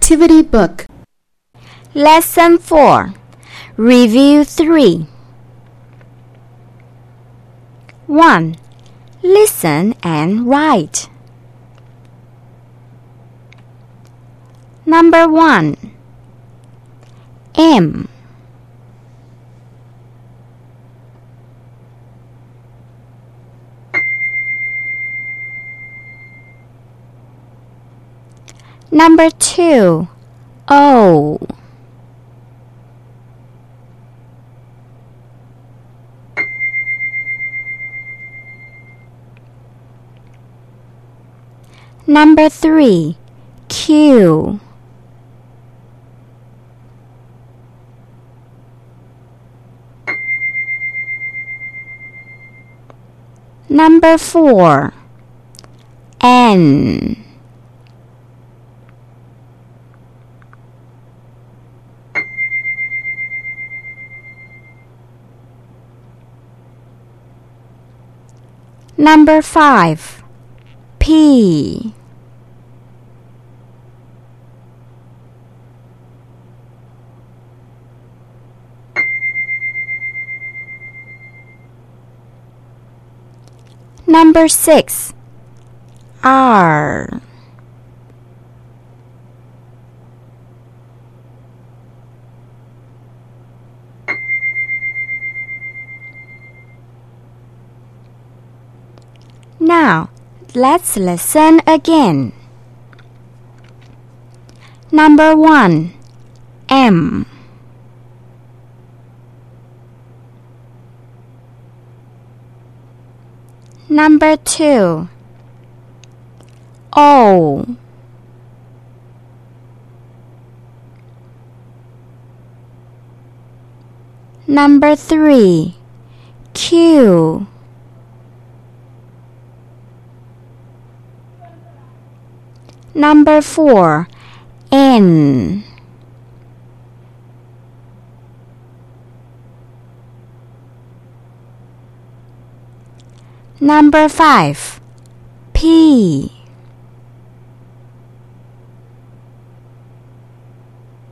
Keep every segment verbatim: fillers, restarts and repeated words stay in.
Activity Book Lesson four Review three one. Listen and write. Number one. M. Number two. O. Number three. Q. Number four. N. Number five. P. Number six. R. Now, let's listen again. Number one. M. Number two. O. Number three. Q. Number four. N. Number five. P.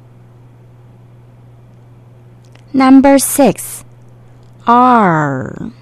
Number six. R.